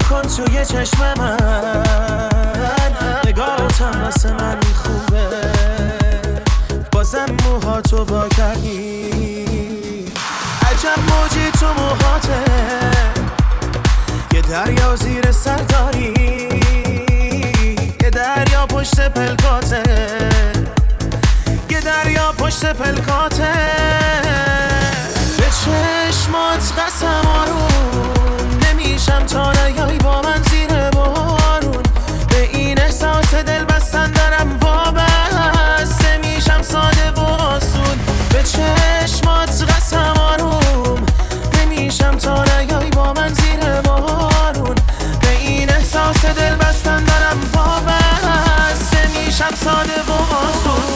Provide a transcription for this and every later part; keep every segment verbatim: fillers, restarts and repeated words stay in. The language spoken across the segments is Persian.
کن توی چشم من، نگاهتم واسه من خوبه، بازم موها تو وا کردی. عجب موجی تو موهاته، یه دریا زیر سر داری، یه دریا پشت پلکاته، یه دریا پشت پلکاته. به چشمات قسم آروم نمیشم تا نیایی با من زیر بارون، به این احساس دل بستن دارم وابسته میشم ساده و آسون. به چشمات قسم آروم نمیشم تا نیایی با من زیر بارون، به این احساس دل بستن دارم وابسته میشم ساده و آسون.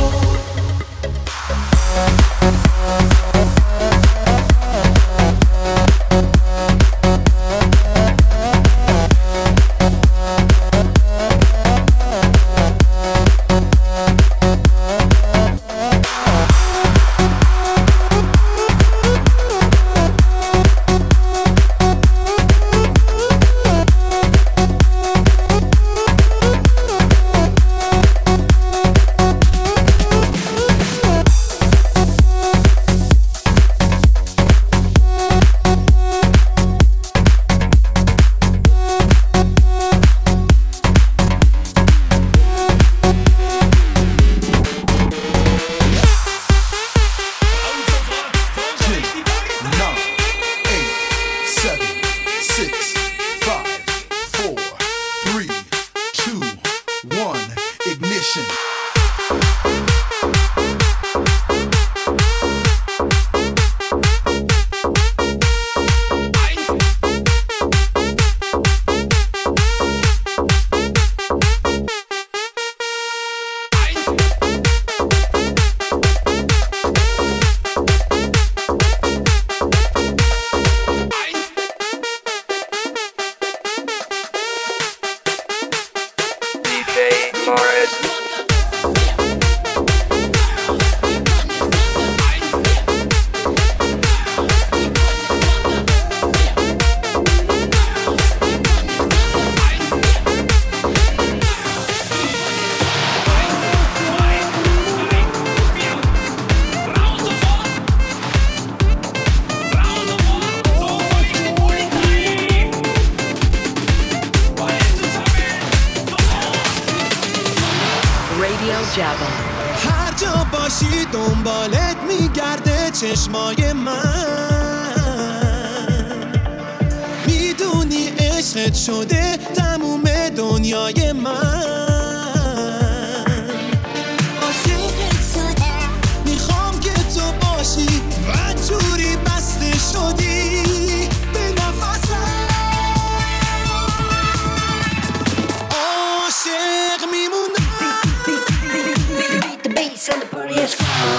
هر جا باشی دنبالت میگرده چشمای من، میدونی عشقت شده تموم دنیای من. عاشقت شدم میخوام که تو باشی و جوری بسته شدی به نفسم، عاشق میمونم. And the party is fun.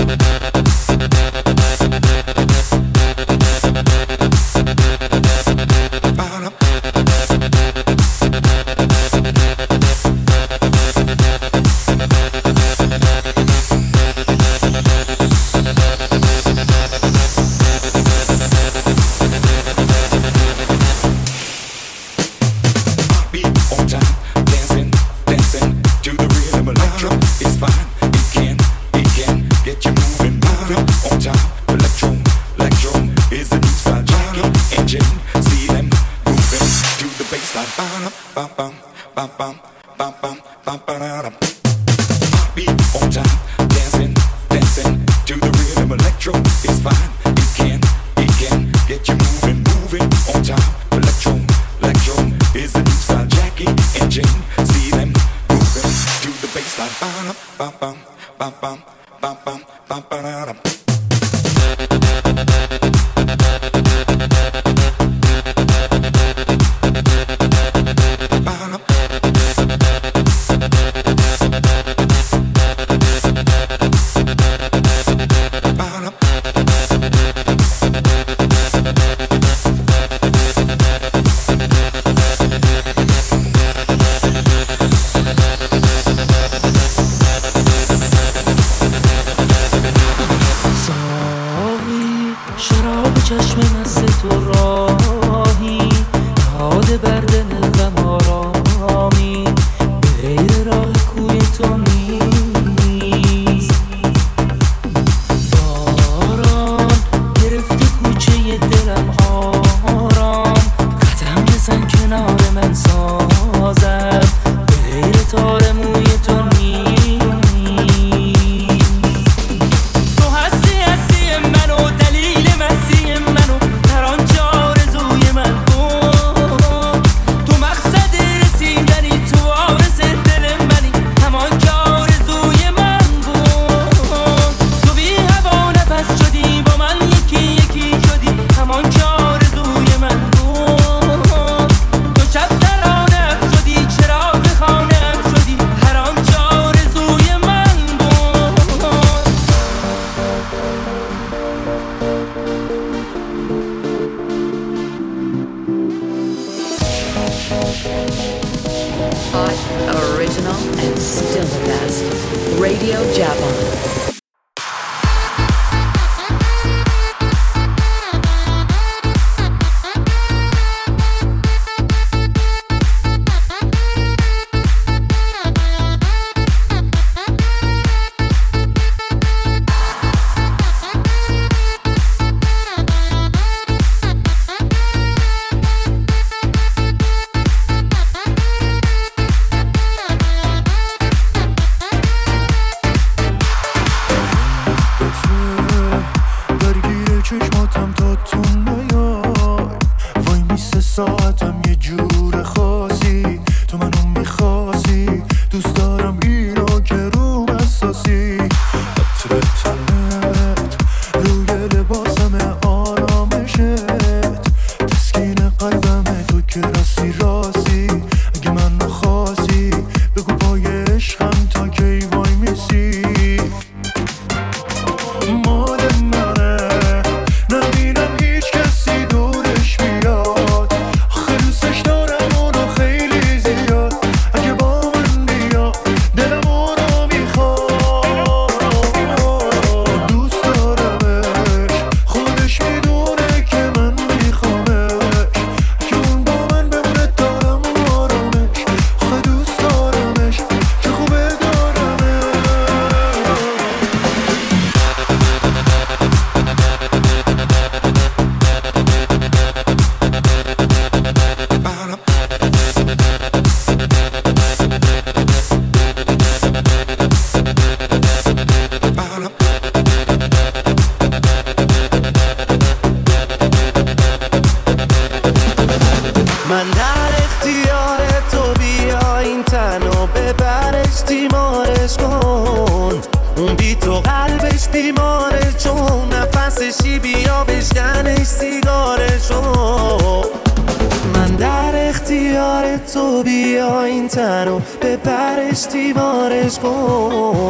تو بیا این تنو ببرش تیمارش کن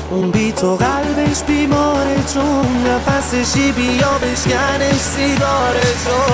اون بی تو قلبش بیماره چون نفسشی بیا بشکنش سیگارشو.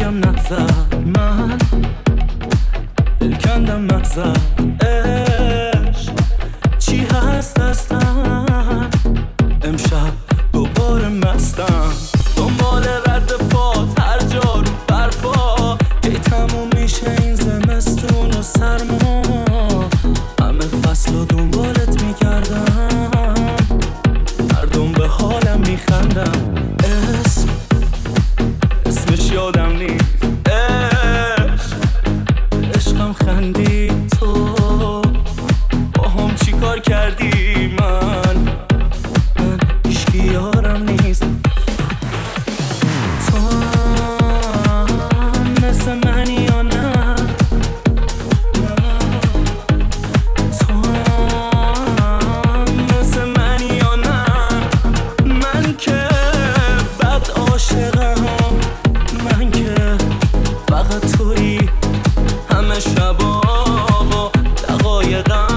کندم نزد من دل کندم نزد عشق چی هست هستم امشب دوباره مستم دنبال رد پات هر جا رو برفا کی تموم میشه این زمستون و سرما همه فصل و دنبالت میکردم مردم به حالم میخندم اسم اسمش یادم نیست عشق عشقم خندی تو با هم چی کار کردی من من هیچکی یارم نیست تو هم مثل منی یا نه تو هم مثل منی یا نه من که بد عاشقم من که فقط تویی همه شبا و دقایقم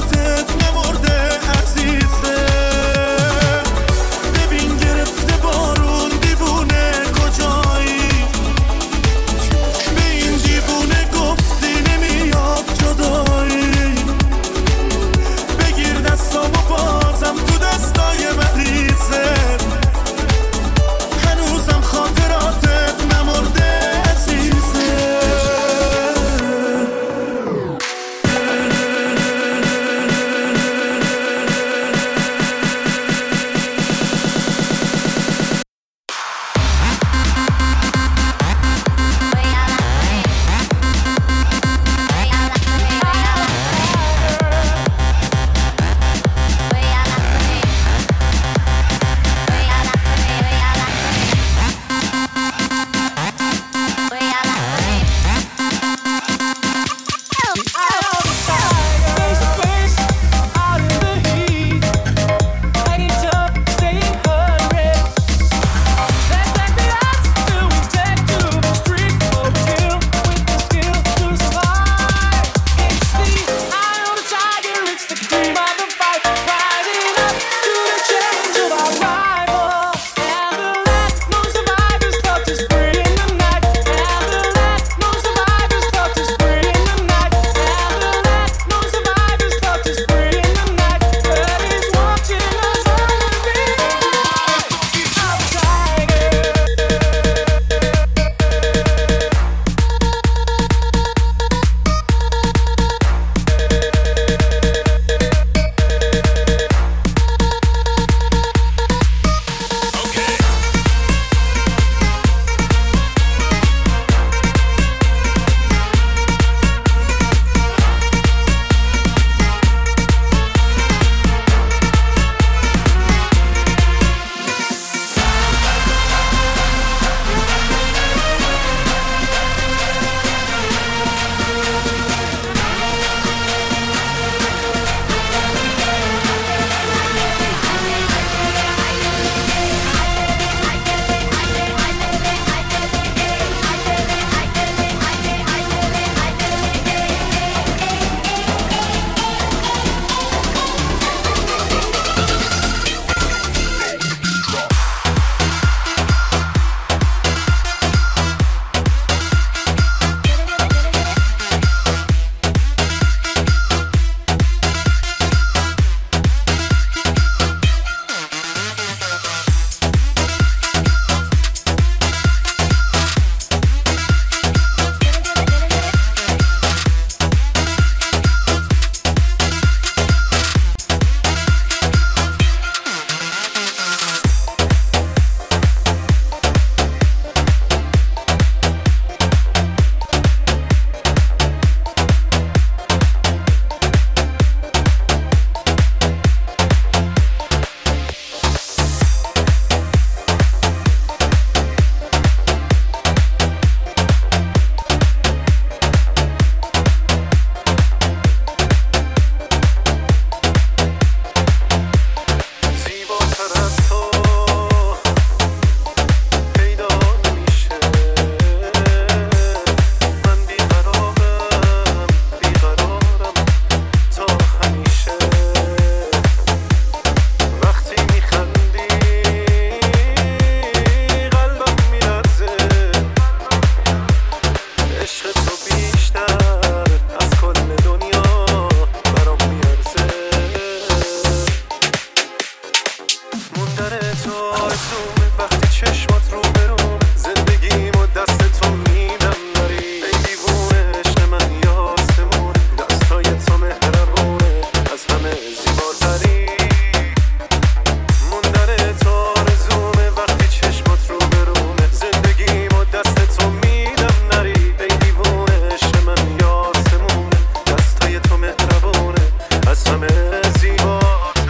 خاطراتت نمرده عزیزه ببین گرفته با آرزومه وقتی چشمات رو بروم زندگیمو دست تو میدم نری ای دیوونه عشق من یاسمون دستای تو مهربونه از همه زیباتری موندن تو آرزومه وقتی چشمات رو برومه زندگیمو دست تو میدم نری ای دیوونه عشق من یاسمونه دستای تو مهربونه از همه زیباتری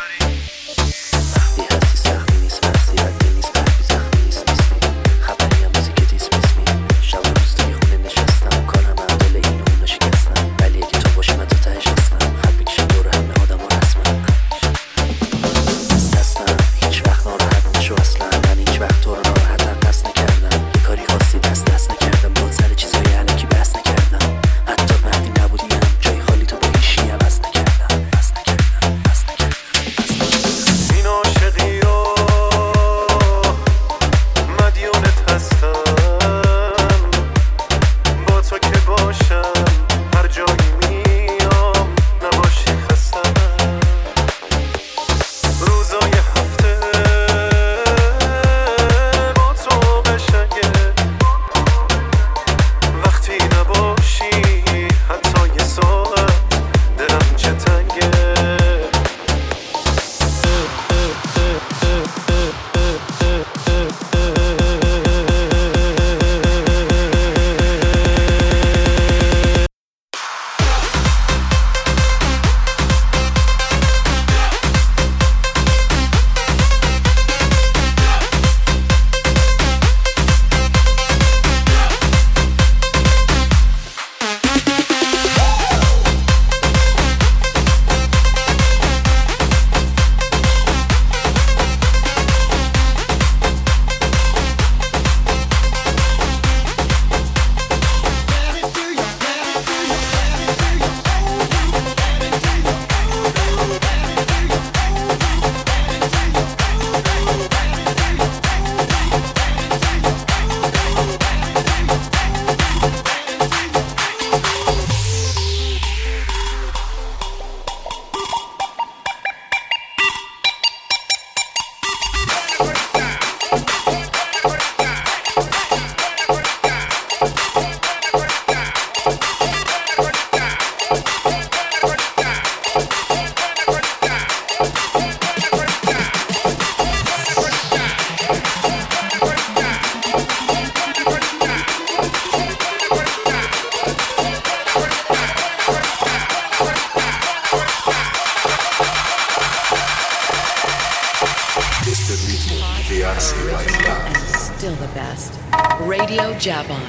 Still the best. Radio Javon.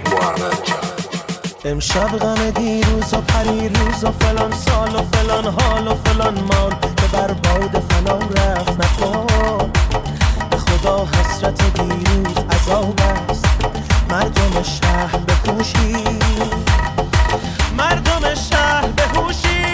امشب غم دیروز و پریروز و فلان سال و فلان حال و فلان مال که بر باد فنا رفت نکن به خدا حسرت دیروز عذاب است مردم شهر بهوشی مردم شهر بهوشی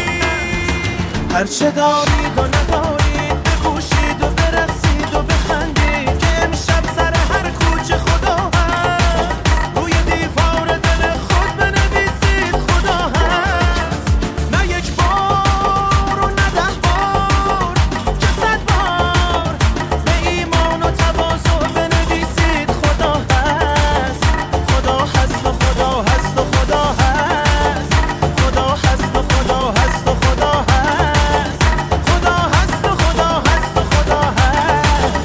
هرچه دارید و ندارید بپوشید و برقصید و بخندید که امشب سر هر کوچه خدا هست روی دیوار دل خود بنویسید خدا هست نه یک بار و نه ده بار که صد بار به ایمان و تواضع بنویسید خدا هست خدا هست و خدا هست و خدا هست خدا هست و خدا هست و خدا هست خدا هست و خدا هست و خدا هست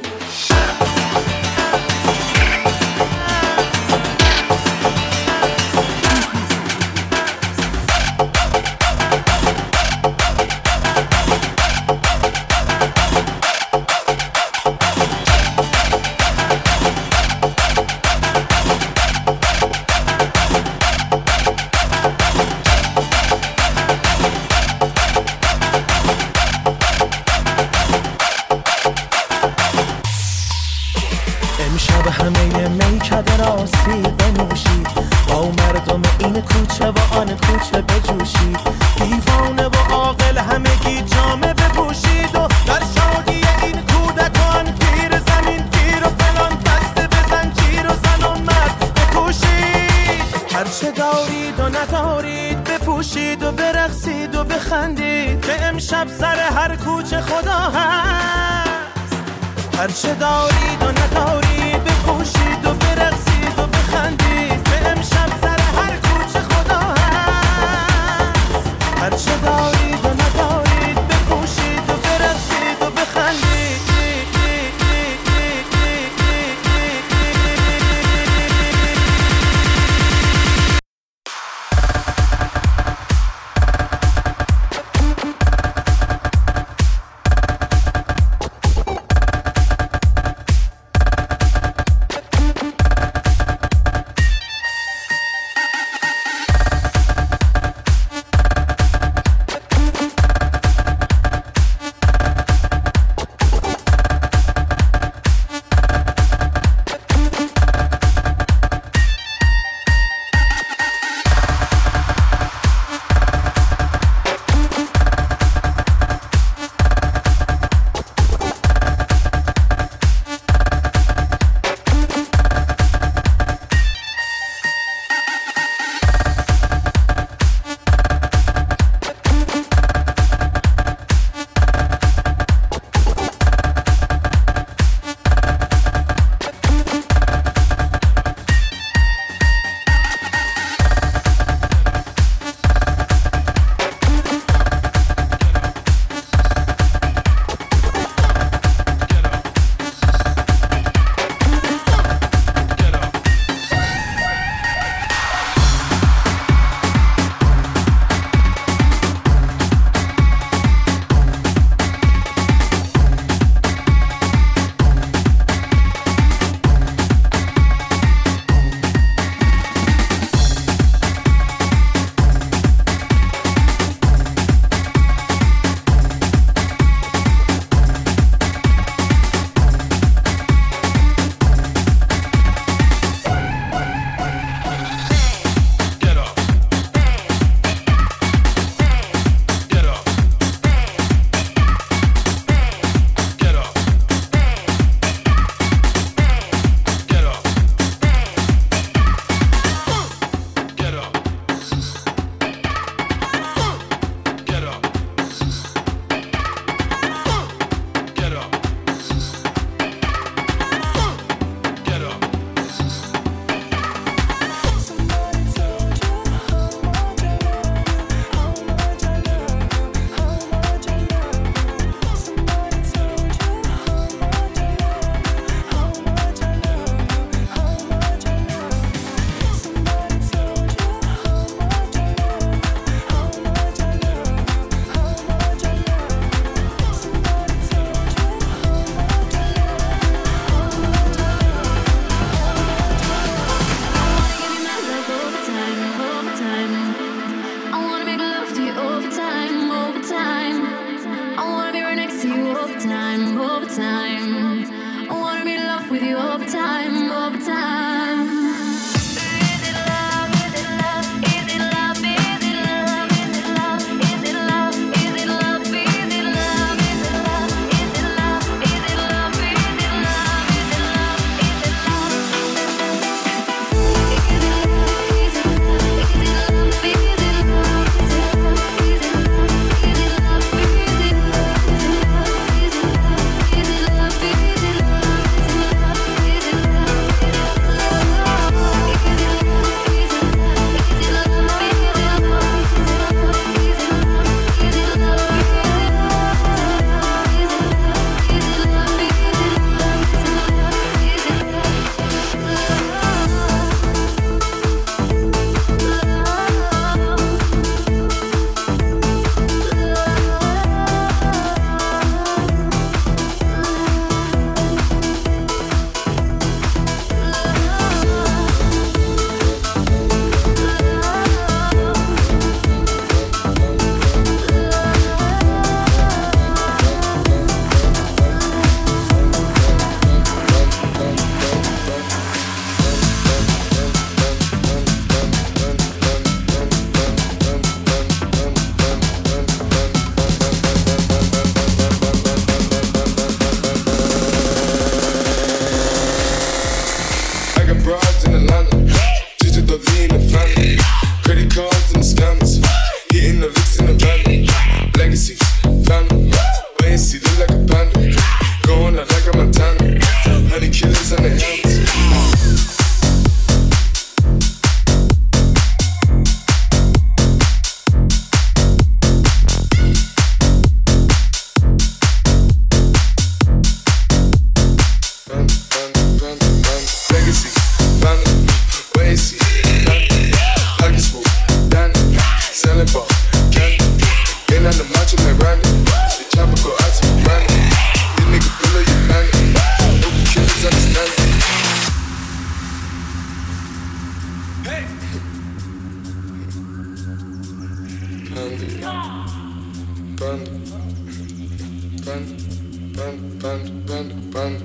امشب همه میکده راسی بنوشید با مردم این کوچه و آن کوچه بجوشید دیوانه و عاقل همگی جامه بپوشید و در شادی این کودکان پیر زمین گیر و فلان بسته بزن جیر و زن و مرد بکوشید هرچه دارید و ندارید بپوشید و برقصید و بخندید که امشب سر هر کوچه خدا هست هرچه دارید و ندارید بپوشید و برقصید و بخندید که امشب سر هر کوچه خدا هست هرچه دارید و ندارید بپوشید و برقصید و بخندید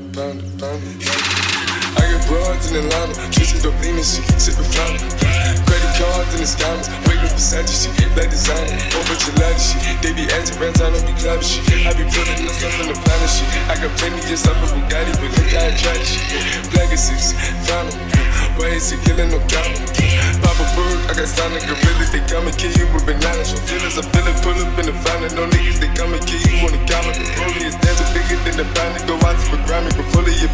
pound it, pound it. I get broads in Atlanta, twisting dope-lean and shit, sipping flounder. Credit cards and the scammers, waiting for Versace shit, black designer, whole bunch of ladder shit. They be answering brands, I don't be clever shit. I be putting myself on the planet shit. I got plenty just up a Bugatti, but look how I try this shit. Black is six, found 'em. Why is he killing no counter? Papa Berg, I got signed like gorillas. They come and kill you with bananas. From feelings, I feel it, pull up in the fountain. No niggas, they come and kill you on the counter. The rollie is dancing bigger than the pound. Go out to the Grammy, but pull it, you